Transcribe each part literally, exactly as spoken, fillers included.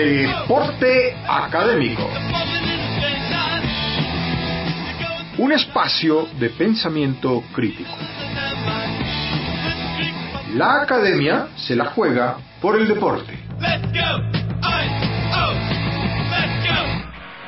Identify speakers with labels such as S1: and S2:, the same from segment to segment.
S1: Deporte Académico. Un espacio de pensamiento crítico. La academia se la juega por el deporte. Let's go. I, oh, let's go.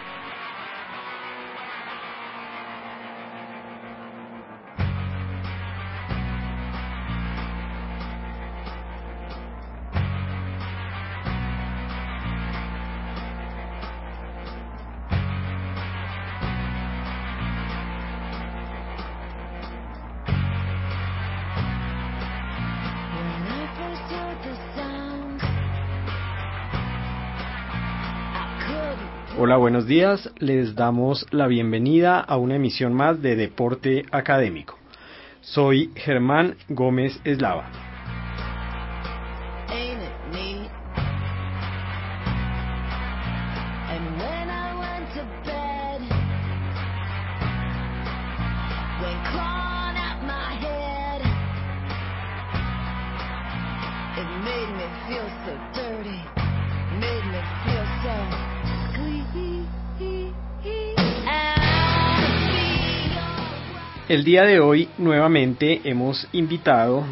S2: Hola, buenos días. Les damos la bienvenida a una emisión más de Deporte Académico. Soy Germán Gómez Eslava. El día de hoy nuevamente hemos invitado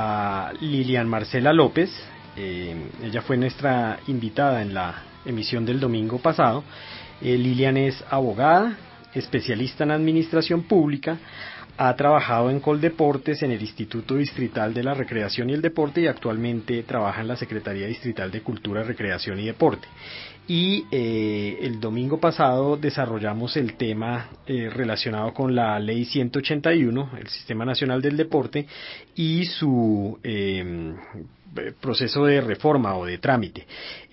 S2: a Lilian Marcela López. Eh, ella fue nuestra invitada en la emisión del domingo pasado. Eh, Lilian es abogada, especialista en administración pública, ha trabajado en Coldeportes, en el Instituto Distrital de la Recreación y el Deporte, y actualmente trabaja en la Secretaría Distrital de Cultura, Recreación y Deporte. Y eh, el domingo pasado desarrollamos el tema eh, relacionado con la Ley ciento ochenta y uno, el Sistema Nacional del Deporte, y su eh, proceso de reforma o de trámite.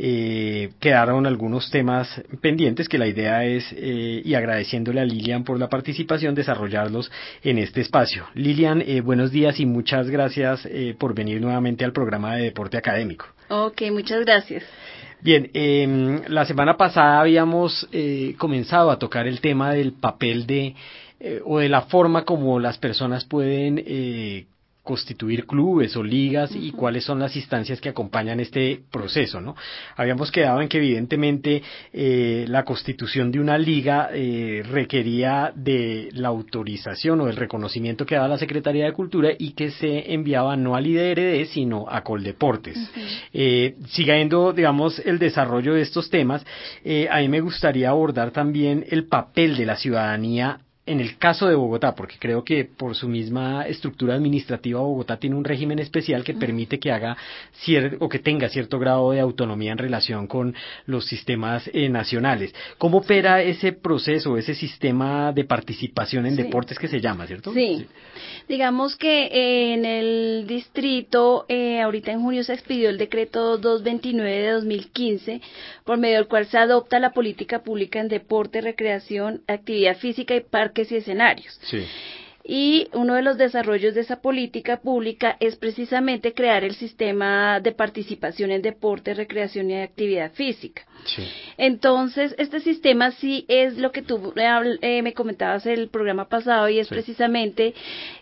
S2: Eh, quedaron algunos temas pendientes que la idea es, eh, y agradeciéndole a Lilian por la participación, desarrollarlos en este espacio. Lilian, eh, buenos días y muchas gracias eh, por venir nuevamente al programa de Deporte Académico.
S3: Ok, muchas gracias.
S2: Bien, eh, la semana pasada habíamos eh, comenzado a tocar el tema del papel de, eh, o de la forma como las personas pueden eh, constituir clubes o ligas y cuáles son las instancias que acompañan este proceso, ¿no? Habíamos quedado en que evidentemente eh, la constitución de una liga eh, requería de la autorización o del reconocimiento que daba la Secretaría de Cultura y que se enviaba no al I D R D sino a Coldeportes. Uh-huh. Eh, siguiendo, digamos, el desarrollo de estos temas, eh, a mí me gustaría abordar también el papel de la ciudadanía en el caso de Bogotá, porque creo que por su misma estructura administrativa Bogotá tiene un régimen especial que permite que haga cierto o que tenga cierto grado de autonomía en relación con los sistemas eh, nacionales. ¿Cómo opera ese proceso, ese sistema de participación en sí. deportes que se llama, cierto?
S3: Sí. sí. Digamos que eh, en el distrito, eh, ahorita en junio se expidió el decreto doscientos veintinueve de dos mil quince, por medio del cual se adopta la política pública en deporte, recreación, actividad física y parques y escenarios.
S2: Sí.
S3: Y uno de los desarrollos de esa política pública es precisamente crear el sistema de participación en deporte, recreación y actividad física.
S2: Sí.
S3: Entonces, este sistema sí es lo que tú eh, me comentabas en el programa pasado y es sí. precisamente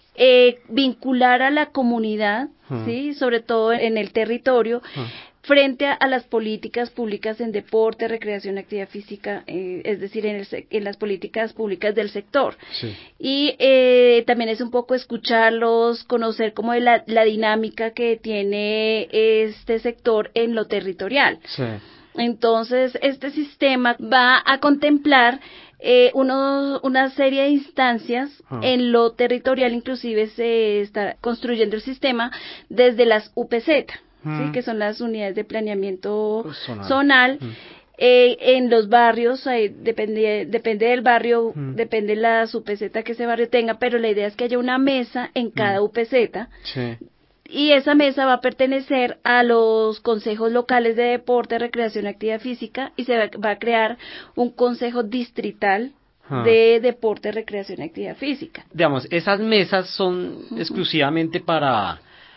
S3: eh, vincular a la comunidad, uh-huh. sí, sobre todo en el territorio, uh-huh. frente a, a las políticas públicas en deporte, recreación, actividad física, eh, es decir, en, el, en las políticas públicas del sector.
S2: Sí.
S3: Y eh, también es un poco escucharlos, conocer cómo es la, la dinámica que tiene este sector en lo territorial.
S2: Sí.
S3: Entonces, este sistema va a contemplar eh, uno, una serie de instancias uh-huh. en lo territorial, inclusive se está construyendo el sistema desde las U P Z. Sí, que son las unidades de planeamiento zonal, zonal. Mm. Eh, en los barrios, eh, depende, depende del barrio, mm. depende de la U P Z que ese barrio tenga, pero la idea es que haya una mesa en cada mm. U P Z,
S2: sí.
S3: y esa mesa va a pertenecer a los consejos locales de deporte, recreación y actividad física, y se va, va a crear un consejo distrital ah. de deporte, recreación y actividad física.
S2: Digamos, esas mesas son uh-huh. exclusivamente para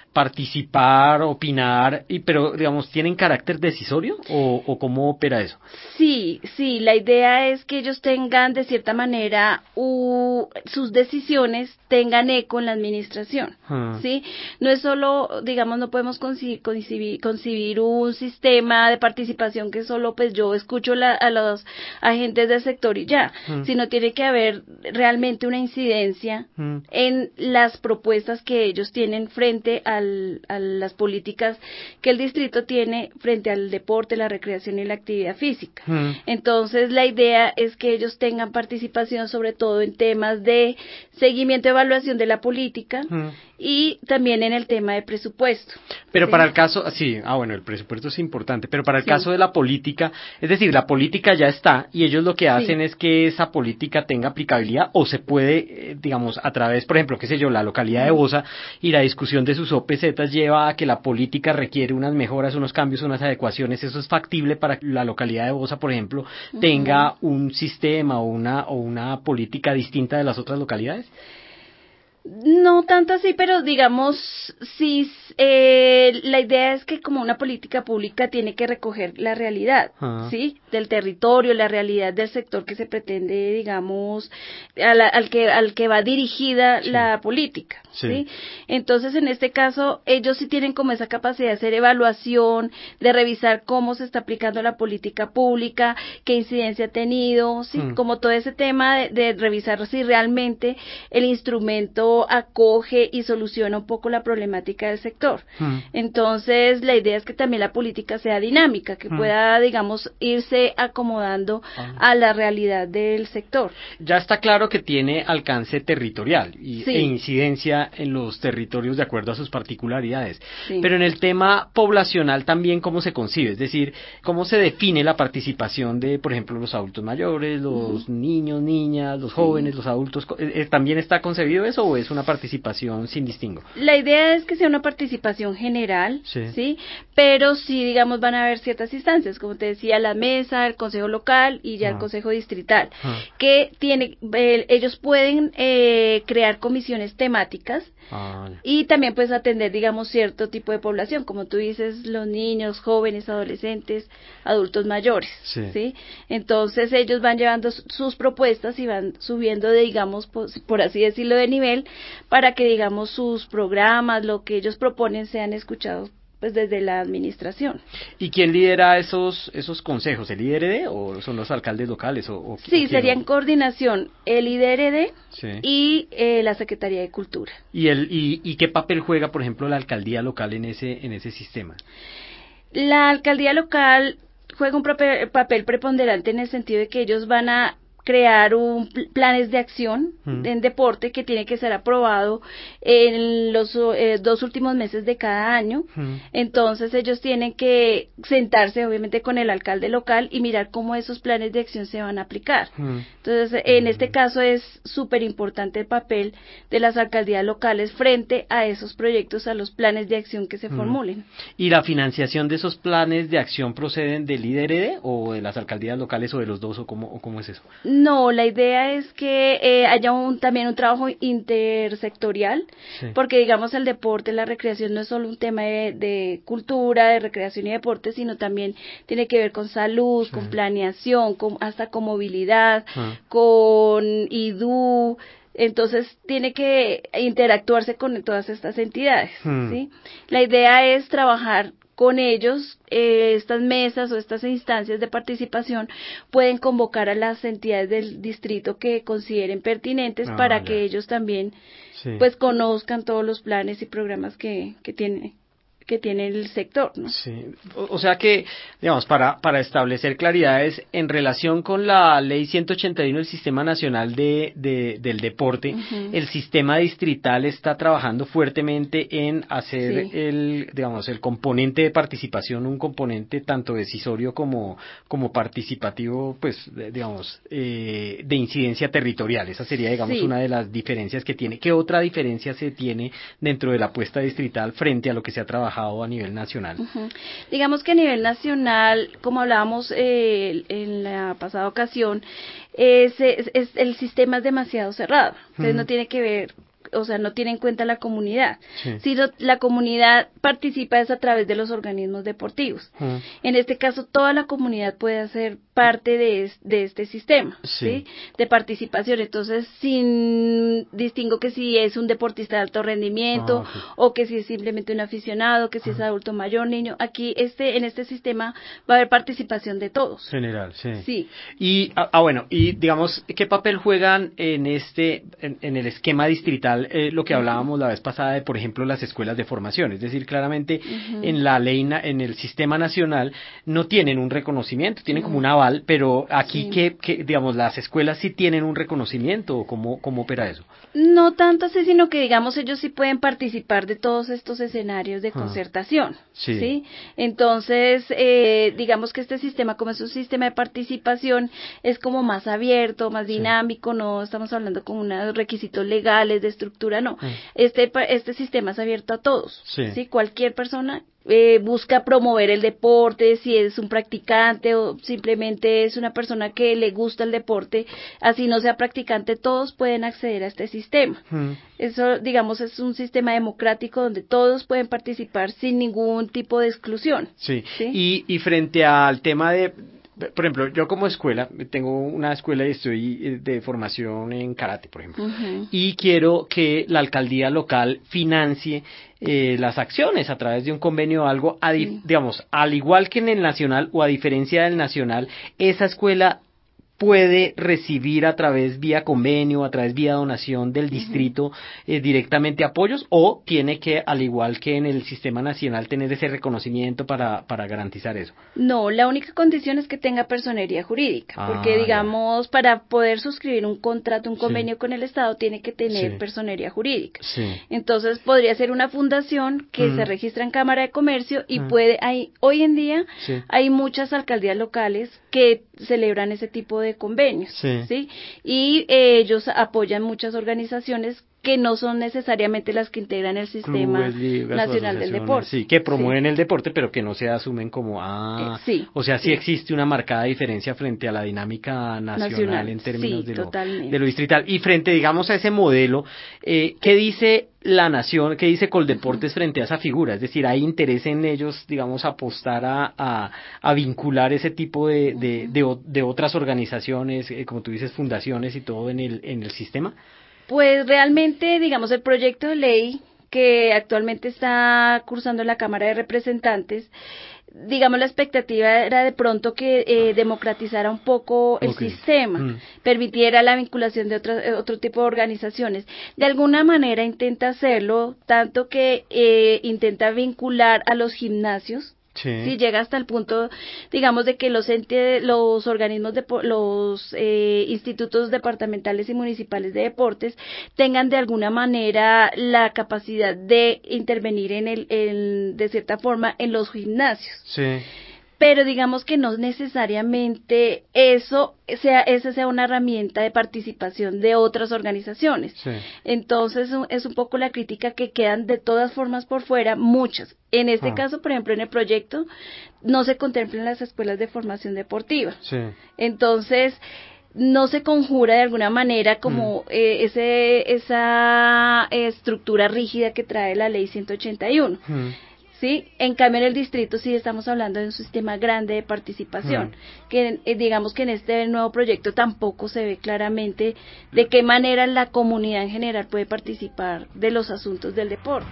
S2: participar, opinar, y pero digamos, ¿tienen carácter decisorio o, o cómo opera eso?
S3: Sí, sí, la idea es que ellos tengan de cierta manera u, sus decisiones tengan eco en la administración, uh-huh. ¿sí? No es solo, digamos, no podemos concebir, concebir, concebir un sistema de participación que solo pues yo escucho la, a los agentes del sector y ya, uh-huh. sino tiene que haber realmente una incidencia uh-huh. en las propuestas que ellos tienen frente al, a las políticas que el distrito tiene frente al deporte, la recreación y la actividad física. Uh-huh. Entonces, la idea es que ellos tengan participación sobre todo en temas de seguimiento y evaluación de la política uh-huh. y también en el tema de presupuesto.
S2: Pero
S3: ¿sí?
S2: para el caso, sí, ah bueno, el presupuesto es importante, pero para el
S3: sí.
S2: caso de la política, es decir, la política ya está y ellos lo que hacen sí. es que esa política tenga aplicabilidad o se puede, eh, digamos, a través, por ejemplo, qué sé yo, la localidad uh-huh. de Bosa y la discusión de sus O P Zetas lleva a que la política requiere unas mejoras, unos cambios, unas adecuaciones. ¿Eso es factible para que la localidad de Bosa, por ejemplo, uh-huh. tenga un sistema o una, o una política distinta de las otras localidades?
S3: No tanto así, pero digamos, sí, eh, la idea es que como una política pública tiene que recoger la realidad, uh-huh. ¿sí? Del territorio, la realidad del sector que se pretende, digamos, al, al que al que va dirigida sí. la política, sí. ¿sí? Entonces, en este caso, ellos sí tienen como esa capacidad de hacer evaluación, de revisar cómo se está aplicando la política pública, qué incidencia ha tenido, sí, uh-huh. como todo ese tema de, de revisar si realmente el instrumento acoge y soluciona un poco la problemática del sector. Mm. Entonces, la idea es que también la política sea dinámica, que mm. pueda, digamos, irse acomodando ah. a la realidad del sector.
S2: Ya está claro que tiene alcance territorial y,
S3: sí.
S2: e incidencia en los territorios de acuerdo a sus particularidades.
S3: Sí.
S2: Pero en el tema poblacional también, ¿cómo se concibe? Es decir, ¿cómo se define la participación de, por ejemplo, los adultos mayores, los mm. niños, niñas, los jóvenes, sí. los adultos? ¿También está concebido eso o es una participación sin distingo?
S3: La idea es que sea una participación general, sí, ¿sí? Pero sí, digamos, van a haber ciertas instancias, como te decía, la mesa, el consejo local y ya ah. el consejo distrital, ah. que tiene, eh, ellos pueden eh, crear comisiones temáticas ah. y también pues atender, digamos, cierto tipo de población, como tú dices, los niños, jóvenes, adolescentes, adultos mayores, sí. ¿sí? Entonces ellos van llevando sus propuestas y van subiendo, de, digamos, por, por así decirlo, de nivel, para que, digamos, sus programas, lo que ellos proponen, sean escuchados pues desde la administración.
S2: ¿Y quién lidera esos esos consejos? ¿El I D R D o son los alcaldes locales? O, o
S3: sí,
S2: o
S3: sería en coordinación el I D R D sí. y eh, la Secretaría de Cultura.
S2: ¿Y, el, y, ¿Y qué papel juega, por ejemplo, la alcaldía local en ese en ese sistema?
S3: La alcaldía local juega un papel, papel preponderante en el sentido de que ellos van a crear un planes de acción mm. en deporte que tiene que ser aprobado en los eh, dos últimos meses de cada año. Mm. Entonces ellos tienen que sentarse obviamente con el alcalde local y mirar cómo esos planes de acción se van a aplicar. Mm. Entonces en mm. este caso es súper importante el papel de las alcaldías locales frente a esos proyectos, a los planes de acción que se mm. formulen.
S2: ¿Y la financiación de esos planes de acción proceden del I D R D o de las alcaldías locales o de los dos o cómo, o cómo es eso?
S3: No, la idea es que eh, haya un, también un trabajo intersectorial, sí. porque digamos el deporte, la recreación no es solo un tema de, de cultura, de recreación y deporte, sino también tiene que ver con salud, sí. con planeación, con, hasta con movilidad, ah. con I D U. Entonces tiene que interactuarse con todas estas entidades, hmm. ¿sí? La idea es trabajar con ellos, eh, estas mesas o estas instancias de participación pueden convocar a las entidades del distrito que consideren pertinentes ah, para ya. que ellos también sí. pues conozcan todos los planes y programas que, que tienen. que tiene el sector, ¿no?
S2: Sí, o, o sea que, digamos, para para establecer claridades en relación con la ley ciento ochenta y uno del Sistema Nacional de, de del Deporte, uh-huh. el sistema distrital está trabajando fuertemente en hacer sí. el, digamos, el componente de participación un componente tanto decisorio como como participativo, pues, de, digamos, eh, de incidencia territorial. Esa sería, digamos, sí. una de las diferencias que tiene. ¿Qué otra diferencia se tiene dentro de la apuesta distrital frente a lo que se ha trabajado a nivel nacional?
S3: Uh-huh. Digamos que a nivel nacional, como hablábamos eh, en la pasada ocasión, es, es, es, el sistema es demasiado cerrado, entonces uh-huh. no tiene que ver o sea, no tiene en cuenta la comunidad,
S2: sí.
S3: sino la comunidad participa es a través de los organismos deportivos. Uh-huh. En este caso, toda la comunidad puede hacer parte de, de este sistema, sí. ¿sí? De participación. Entonces, sin distingo que si es un deportista de alto rendimiento, uh-huh. o que si es simplemente un aficionado, que si uh-huh. es adulto mayor, niño, aquí este en este sistema va a haber participación de todos.
S2: General, sí.
S3: Sí.
S2: Y, ah, ah bueno, y digamos, ¿qué papel juegan en este, en, en el esquema distrital, eh, lo que hablábamos la vez pasada de, por ejemplo, las escuelas de formación? Es decir, claramente uh-huh. en la ley, en el sistema nacional, no tienen un reconocimiento, tienen uh-huh. como un aval, pero aquí, sí. ¿qué, qué, digamos, las escuelas sí tienen un reconocimiento, o cómo, cómo opera eso?
S3: No tanto así, sino que, digamos, ellos sí pueden participar de todos estos escenarios de concertación, uh-huh. sí. ¿sí? Entonces, eh, digamos que este sistema, como es un sistema de participación, es como más abierto, más dinámico, sí. no estamos hablando con unos requisitos legales de estructura, no. Mm. Este este sistema es abierto a todos, sí. ¿sí? Cualquier persona eh, busca promover el deporte, si es un practicante o simplemente es una persona que le gusta el deporte, así no sea practicante, todos pueden acceder a este sistema. Mm. Eso, digamos, es un sistema democrático donde todos pueden participar sin ningún tipo de exclusión.
S2: Sí,
S3: ¿sí?
S2: Y, y frente al tema de... Por ejemplo, yo como escuela, tengo una escuela y estoy de formación en karate, por ejemplo, uh-huh. y quiero que la alcaldía local financie eh, las acciones a través de un convenio o algo, a di- sí. digamos, al igual que en el nacional o a diferencia del nacional, esa escuela puede recibir a través vía convenio, a través vía donación del distrito uh-huh. eh, directamente apoyos, o tiene que, al igual que en el sistema nacional, tener ese reconocimiento para, para garantizar eso.
S3: No, la única condición es que tenga personería jurídica, ah, porque digamos, ya. para poder suscribir un contrato, un convenio sí. con el Estado, tiene que tener sí. personería jurídica.
S2: Sí.
S3: Entonces, podría ser una fundación que uh-huh. se registra en Cámara de Comercio y uh-huh. puede, hay, hoy en día, sí. hay muchas alcaldías locales que celebran ese tipo de convenios, sí, ¿sí? Y eh, ellos apoyan muchas organizaciones que no son necesariamente las que integran el sistema
S2: Clubes, ligas,
S3: nacional del deporte.
S2: Sí, que promueven sí. el deporte, pero que no se asumen como, ah,
S3: eh, sí,
S2: o sea, sí,
S3: sí
S2: existe una marcada diferencia frente a la dinámica nacional, nacional en términos
S3: sí,
S2: de, lo,
S3: totalmente.
S2: de lo distrital. Y frente, digamos, a ese modelo, eh, ¿qué dice la nación, qué dice Coldeportes uh-huh. frente a esa figura? Es decir, ¿hay interés en ellos, digamos, apostar a, a, a vincular ese tipo de, de, de, de otras organizaciones, eh, como tú dices, fundaciones y todo en el, en el sistema?
S3: Pues realmente, digamos, el proyecto de ley que actualmente está cursando en la Cámara de Representantes, digamos, la expectativa era de pronto que eh, democratizara un poco el okay. sistema, mm. permitiera la vinculación de otro, otro tipo de organizaciones. De alguna manera intenta hacerlo, tanto que eh, intenta vincular a los gimnasios. Sí. sí, llega hasta el punto, digamos, de que los entes, los organismos, de, los eh, institutos departamentales y municipales de deportes tengan de alguna manera la capacidad de intervenir en el, en, de cierta forma, en los gimnasios.
S2: Sí.
S3: Pero digamos que no necesariamente eso sea, esa sea una herramienta de participación de otras organizaciones. Sí. Entonces es un poco la crítica que quedan de todas formas por fuera, muchas. En este ah. caso, por ejemplo, en el proyecto no se contemplan las escuelas de formación deportiva.
S2: Sí.
S3: Entonces no se conjura de alguna manera como mm. eh, ese esa estructura rígida que trae la ley ciento ochenta y uno. Mm. ¿Sí? En cambio, en el distrito sí estamos hablando de un sistema grande de participación, mm. que eh, digamos que en este nuevo proyecto tampoco se ve claramente de qué manera la comunidad en general puede participar de los asuntos del deporte.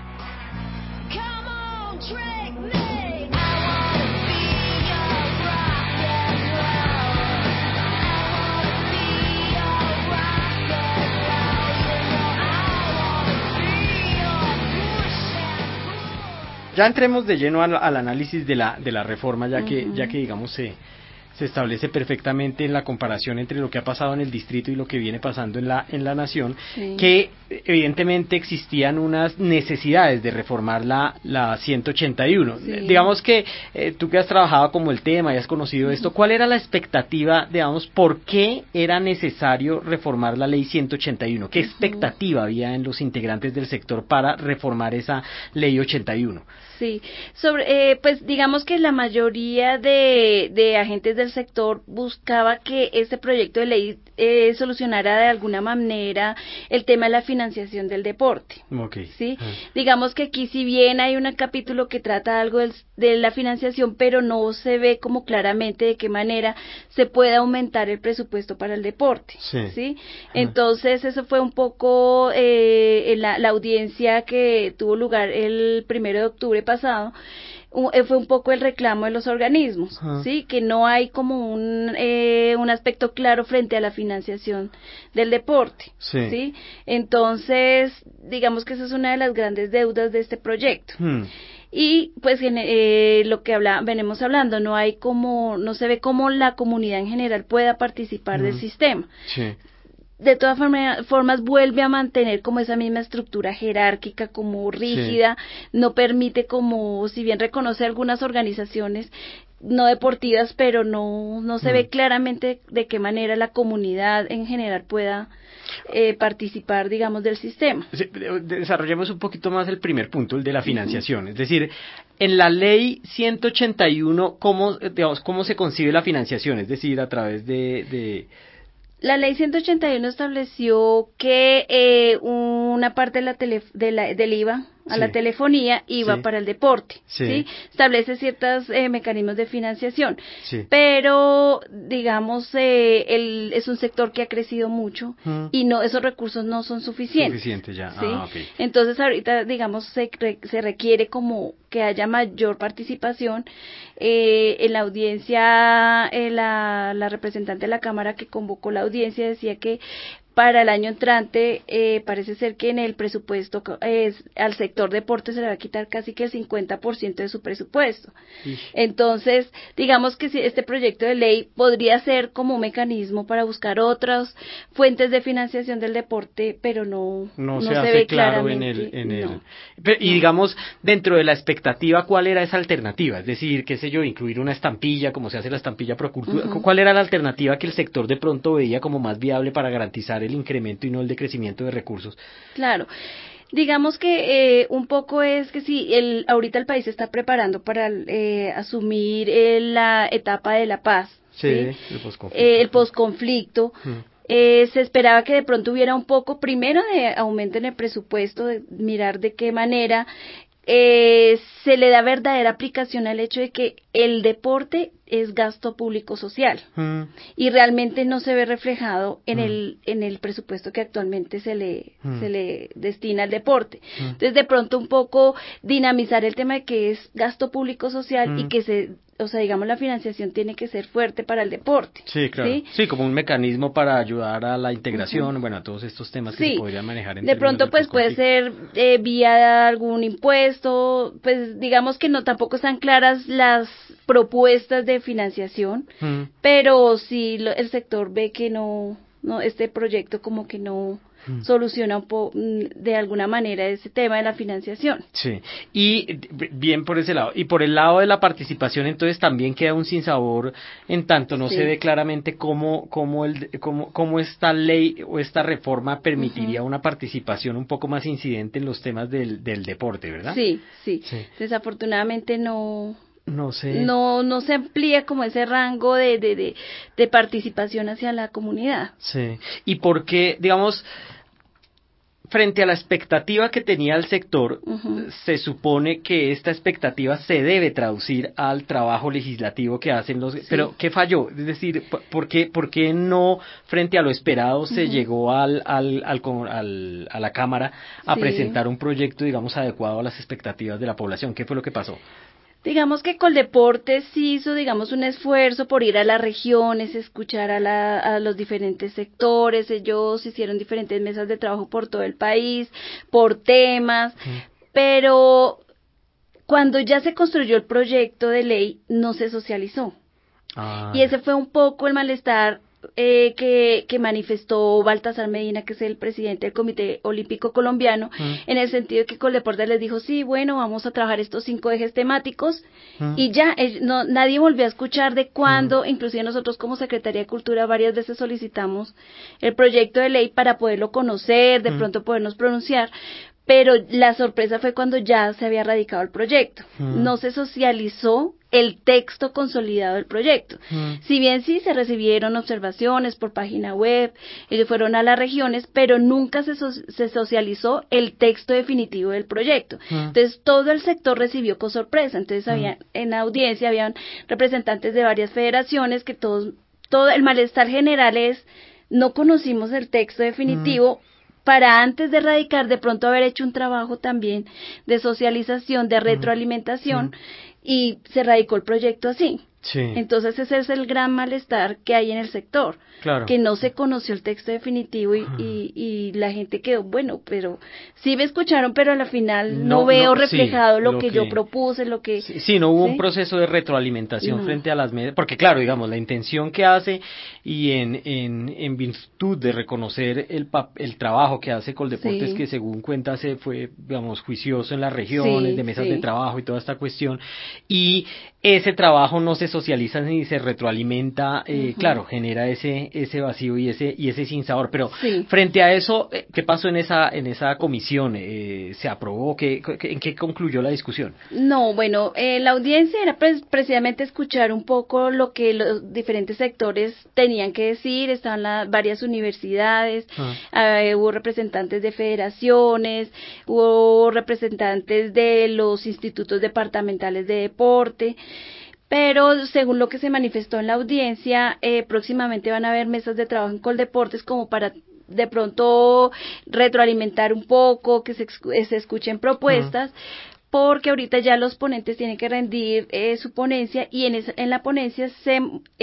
S2: Ya entremos de lleno al, al análisis de la de la reforma, ya que uh-huh. ya que digamos se se establece perfectamente en la comparación entre lo que ha pasado en el distrito y lo que viene pasando en la en la nación, sí. que evidentemente existían unas necesidades de reformar la la ciento ochenta y uno. Sí. Digamos que eh, tú que has trabajado como el tema y has conocido uh-huh. esto, ¿cuál era la expectativa, digamos, por qué era necesario reformar la ley ciento ochenta y uno? ¿Qué uh-huh. expectativa había en los integrantes del sector para reformar esa ley ochenta y uno?
S3: Sí, sobre, eh, pues digamos que la mayoría de, de agentes del del sector buscaba que este proyecto de ley eh, solucionara de alguna manera el tema de la financiación del deporte.
S2: Okay.
S3: ¿Sí?
S2: Ah.
S3: Digamos que aquí si bien hay un capítulo que trata algo del, de la financiación, pero no se ve como claramente de qué manera se puede aumentar el presupuesto para el deporte.
S2: Sí.
S3: ¿Sí? Entonces eso fue un poco eh, la, la audiencia que tuvo lugar el primero de octubre pasado. Fue un poco el reclamo de los organismos, uh-huh. sí, que no hay como un eh, un aspecto claro frente a la financiación del deporte,
S2: sí.
S3: sí, entonces digamos que esa es una de las grandes deudas de este proyecto.
S2: Hmm.
S3: Y pues eh, lo que habla, venimos hablando, no hay como, no se ve cómo la comunidad en general pueda participar hmm. del sistema.
S2: Sí.
S3: De todas forma, formas vuelve a mantener como esa misma estructura jerárquica, como rígida, sí. no permite como, si bien reconoce algunas organizaciones no deportivas, pero no, no se mm. ve claramente de qué manera la comunidad en general pueda eh, participar, digamos, del sistema.
S2: Sí, desarrollemos un poquito más el primer punto, el de la financiación, uh-huh. es decir, en la ley ciento ochenta y uno, ¿cómo, digamos, cómo se concibe la financiación? Es decir, a través de... de...
S3: La ley ciento ochenta y uno estableció que eh, una parte de la tele, de la, del I V A a sí. la telefonía iba sí. para el deporte, sí. ¿sí? Establece ciertos eh, mecanismos de financiación,
S2: sí.
S3: pero digamos eh, el, es un sector que ha crecido mucho uh-huh. y no esos recursos no son suficientes.
S2: Suficiente ya,
S3: ¿sí?
S2: ah, okay.
S3: Entonces ahorita digamos se, se requiere como que haya mayor participación. Eh, en la audiencia, eh, la, la representante de la Cámara que convocó la audiencia decía que para el año entrante eh, parece ser que en el presupuesto eh, al sector deporte se le va a quitar casi que el cincuenta por ciento de su presupuesto. Sí. Entonces, digamos que si este proyecto de ley podría ser como un mecanismo para buscar otras fuentes de financiación del deporte, pero no,
S2: no,
S3: no
S2: se,
S3: se
S2: hace
S3: ve
S2: claro
S3: claramente.
S2: En el, en
S3: no.
S2: el... Pero, y
S3: no.
S2: digamos, dentro de la expectativa, ¿cuál era esa alternativa? Es decir, qué sé yo, incluir una estampilla, como se hace la estampilla Procultura. Uh-huh. ¿Cuál era la alternativa que el sector de pronto veía como más viable para garantizar el incremento y no el decrecimiento de recursos?
S3: Claro. Digamos que eh, un poco es que sí, el, ahorita el país se está preparando para eh, asumir eh, la etapa de la paz.
S2: Sí,
S3: ¿sí?
S2: el posconflicto.
S3: Eh, el posconflicto. Hmm. Eh, se esperaba que de pronto hubiera un poco, primero, de aumento en el presupuesto, de mirar de qué manera eh, se le da verdadera aplicación al hecho de que el deporte es gasto público social mm. y realmente no se ve reflejado en mm. el en el presupuesto que actualmente se le mm. se le destina al deporte. Mm. Entonces de pronto un poco dinamizar el tema de que es gasto público social mm. y que se o sea, digamos, la financiación tiene que ser fuerte para el deporte.
S2: Sí, claro. Sí, sí como un mecanismo para ayudar a la integración, uh-huh. bueno, a todos estos temas que
S3: sí.
S2: se podrían manejar en
S3: de pronto, pues, puede ser eh, vía algún impuesto, pues, digamos que no, tampoco están claras las propuestas de financiación, uh-huh. pero sí lo, el sector ve que no, no, este proyecto como que no... soluciona un po- de alguna manera ese tema de la financiación.
S2: Sí, y bien por ese lado. Y por el lado de la participación, entonces también queda un sinsabor en tanto no sí. se ve claramente cómo, cómo, el, cómo, cómo esta ley o esta reforma permitiría uh-huh. una participación un poco más incidente en los temas del, del deporte, ¿verdad?
S3: Sí, sí, sí. Desafortunadamente no...
S2: No sé.
S3: No, no se amplía como ese rango de, de, de, de participación hacia la comunidad.
S2: Sí. ¿Y por qué, digamos, frente a la expectativa que tenía el sector, uh-huh. se supone que esta expectativa se debe traducir al trabajo legislativo que hacen los... Sí. Pero, ¿qué falló? Es decir, ¿por qué, por qué no, frente a lo esperado, se uh-huh. llegó al, al, al, al, a la Cámara a sí. presentar un proyecto, digamos, adecuado a las expectativas de la población? ¿Qué fue lo que pasó?
S3: Digamos que Coldeportes hizo, digamos, un esfuerzo por ir a las regiones, escuchar a, la, a los diferentes sectores. Ellos hicieron diferentes mesas de trabajo por todo el país, por temas, mm. pero cuando ya se construyó el proyecto de ley, no se socializó. Ah. Y ese fue un poco el malestar Eh, que, que manifestó Baltasar Medina, que es el presidente del Comité Olímpico Colombiano, mm. en el sentido de que Coldeportes les dijo, sí, bueno, vamos a trabajar estos cinco ejes temáticos, mm. y ya, eh, no, nadie volvió a escuchar de cuándo, mm. inclusive nosotros como Secretaría de Cultura varias veces solicitamos el proyecto de ley para poderlo conocer, de mm. pronto podernos pronunciar, pero la sorpresa fue cuando ya se había radicado el proyecto. Mm. No se socializó el texto consolidado del proyecto. Mm. Si bien sí se recibieron observaciones por página web, ellos fueron a las regiones, pero nunca se, so- se socializó el texto definitivo del proyecto. Mm. Entonces todo el sector recibió con sorpresa. Entonces mm. había, en la audiencia habían representantes de varias federaciones que todos, todo el malestar general es, no conocimos el texto definitivo, mm. para antes de radicar, de pronto haber hecho un trabajo también de socialización, de retroalimentación, mm. y se radicó el proyecto así. Sí. Entonces ese es el gran malestar que hay en el sector, claro. que no se conoció el texto definitivo y, y, y la gente quedó, bueno, pero sí me escucharon, pero a la final no, no veo no, reflejado sí, lo, lo que, que yo propuse, lo que...
S2: Sí, sí no hubo ¿sí? un proceso de retroalimentación no. frente a las medidas, porque claro, digamos, la intención que hace y en, en, en virtud de reconocer el, el trabajo que hace Coldeportes, sí. que según cuenta se fue, digamos, juicioso en las regiones, sí, de mesas sí. de trabajo y toda esta cuestión, y ese trabajo no se socializa ni se retroalimenta, eh, uh-huh. claro, genera ese ese vacío y ese y ese sinsabor. Pero sí. frente a eso, ¿qué pasó en esa en esa comisión? Eh, ¿Se aprobó? ¿Qué, qué, ¿En qué concluyó la discusión?
S3: No, bueno, eh, la audiencia era pues, precisamente escuchar un poco lo que los diferentes sectores tenían que decir. Estaban las varias universidades, uh-huh. eh, hubo representantes de federaciones, hubo representantes de los institutos departamentales de deporte. Pero según lo que se manifestó en la audiencia, eh, próximamente van a haber mesas de trabajo en Coldeportes como para de pronto retroalimentar un poco, que se, se escuchen propuestas, uh-huh. porque ahorita ya los ponentes tienen que rendir eh, su ponencia y en, esa, en la ponencia se,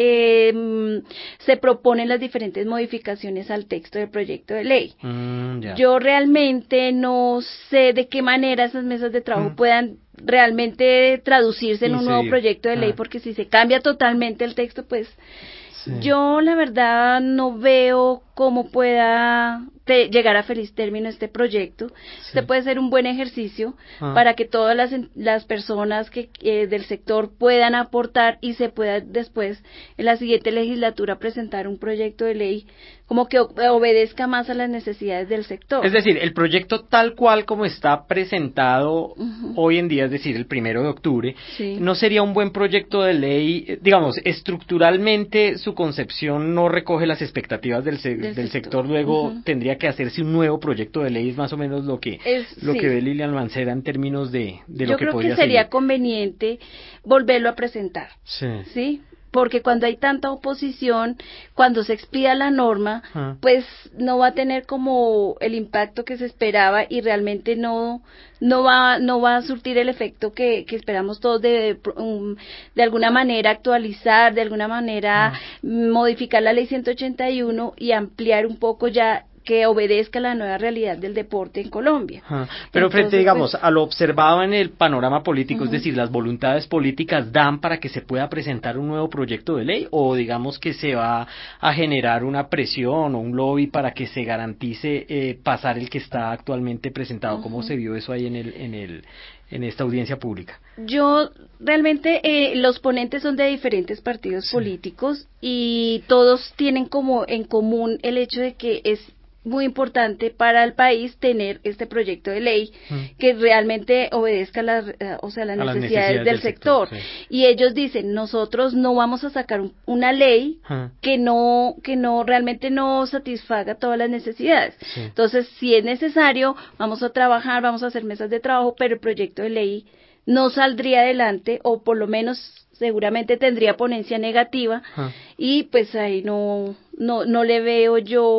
S3: eh, se proponen las diferentes modificaciones al texto del proyecto de ley. Mm, yeah. Yo realmente no sé de qué manera esas mesas de trabajo mm. puedan realmente traducirse en un nuevo proyecto de ley, ah. porque si se cambia totalmente el texto, pues sí. yo la verdad no veo cómo pueda te, llegar a feliz término este proyecto. Sí. Este puede ser un buen ejercicio ah. para que todas las, las personas que eh, del sector puedan aportar y se pueda después en la siguiente legislatura presentar un proyecto de ley como que obedezca más a las necesidades del sector.
S2: Es decir, el proyecto tal cual como está presentado uh-huh. hoy en día, es decir, el primero de octubre, sí. no sería un buen proyecto de ley, digamos, estructuralmente su concepción no recoge las expectativas del, se- del, del sector, sector. Luego uh-huh. tendría que hacer un nuevo proyecto de ley, es más o menos lo que es, lo sí. que ve Lilian Mancera en términos de, de lo que podría ser. Yo creo que sería
S3: seguir. Conveniente volverlo a presentar, sí, ¿sí? Porque cuando hay tanta oposición, cuando se expida la norma, ah. pues no va a tener como el impacto que se esperaba y realmente no no va no va a surtir el efecto que, que esperamos todos de um, de alguna manera actualizar, de alguna manera ah. modificar la ley ciento ochenta y uno y ampliar un poco ya que obedezca a la nueva realidad del deporte en Colombia.
S2: Ajá. Pero Entonces, frente, digamos, pues, a lo observado en el panorama político, uh-huh. es decir, las voluntades políticas dan para que se pueda presentar un nuevo proyecto de ley, o digamos que se va a generar una presión o un lobby para que se garantice eh, pasar el que está actualmente presentado. Uh-huh. ¿Cómo se vio eso ahí en el en el en esta audiencia pública?
S3: Yo realmente eh, los ponentes son de diferentes partidos sí. políticos y todos tienen como en común el hecho de que es muy importante para el país tener este proyecto de ley mm. que realmente obedezca la, o sea, las, necesidades, las necesidades del, del sector, sector sí. y ellos dicen nosotros no vamos a sacar un, una ley mm. que no que no realmente no satisfaga todas las necesidades, sí. entonces si es necesario vamos a trabajar, vamos a hacer mesas de trabajo, pero el proyecto de ley no saldría adelante o por lo menos seguramente tendría ponencia negativa ah. y pues ahí no no no le veo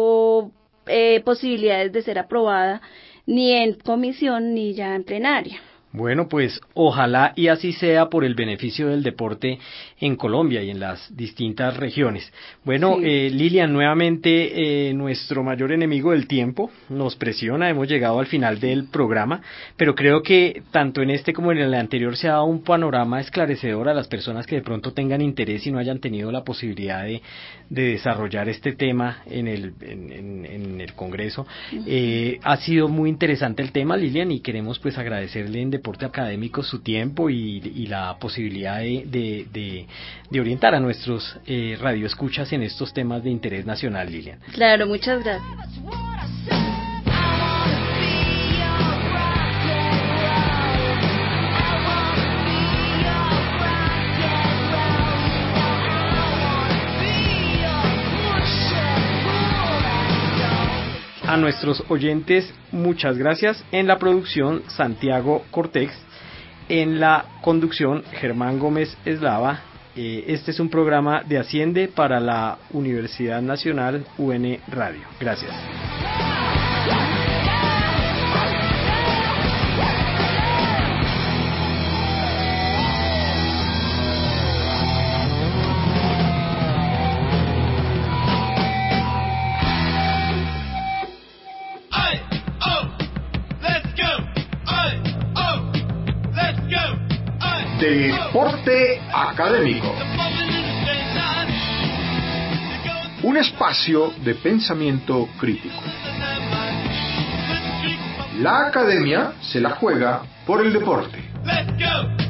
S3: yo Eh, posibilidades de ser aprobada ni en comisión ni ya en plenaria.
S2: Bueno, pues ojalá y así sea por el beneficio del deporte en Colombia y en las distintas regiones. Bueno, sí. eh, Lilian, nuevamente eh, nuestro mayor enemigo del tiempo nos presiona, hemos llegado al final del programa, pero creo que tanto en este como en el anterior se ha dado un panorama esclarecedor a las personas que de pronto tengan interés y no hayan tenido la posibilidad de, de desarrollar este tema en el, en, en, en el Congreso. Uh-huh. Eh, ha sido muy interesante el tema, Lilian, y queremos pues agradecerle en Deporte Académico su tiempo y, y la posibilidad de, de, de, de orientar a nuestros eh, radioescuchas en estos temas de interés nacional, Lilian.
S3: Claro, muchas gracias.
S2: A nuestros oyentes, muchas gracias. En la producción, Santiago Cortex. En la conducción, Germán Gómez Eslava. Eh, este es un programa de Asciende para la Universidad Nacional U N Radio. Gracias.
S1: Deporte Académico. Un espacio de pensamiento crítico. La academia se la juega por el deporte.